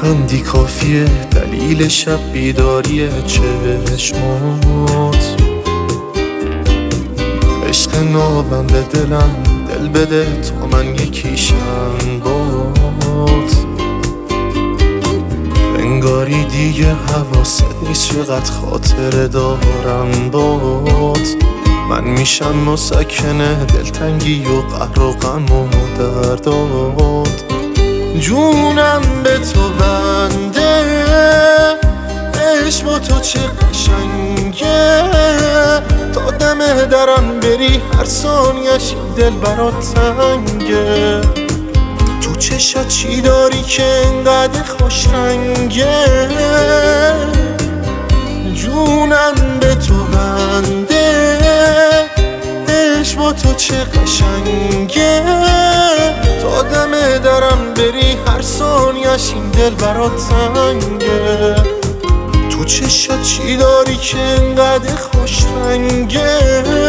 لبخندی کافیه دلیل شب بیداری چشمات. عشق نابم به دلم، دل بده تا من یکیشم بات. انگاری دیگه حواست نیست چقدر خاطره دارم بات. من میشم مسکنه دلتنگی و قهر و غم و دردات. جونم به تو بنده، عشق با تو چه قشنگه. تا دم درم بری هر ثانیش دل برات تنگه. تو چشات چی داری که انقدر خوش رنگه. جونم به تو بنده، عشق با تو چه قشنگه. تا دم درم بری هر ثانیش این دل برات تنگه. تو چشات چی داری که انقدر خوش رنگه.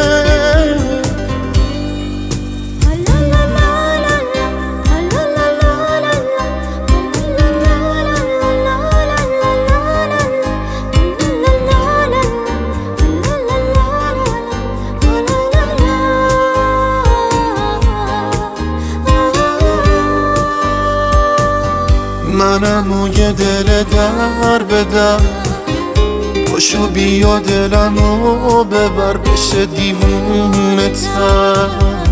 منم و یه دل در بدم، پاشو بیا دلمو ببر بشه دیوونه تر.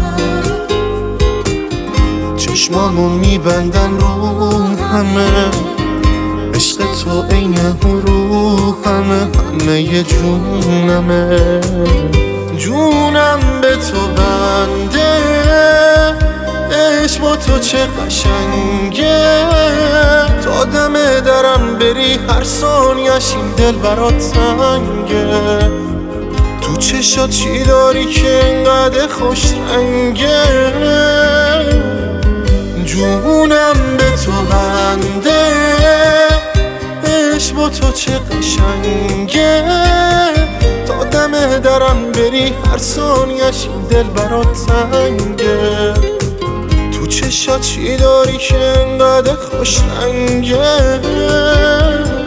چشمامو میبندن رو همه، عشق تو عین رو همه یه جونمه. جونم به تو بنده، عشق با تو چه قشنگه. تا دم درم بری هر ثانیش این دل برات تنگه. تو چشات چی داری که انقدر خوش رنگه. جونم به تو بنده، عشق با تو چه قشنگه. تا دم درم بری هر ثانیش این دل برات تنگه. تو چشات چی داری که انقدر خوش رنگه.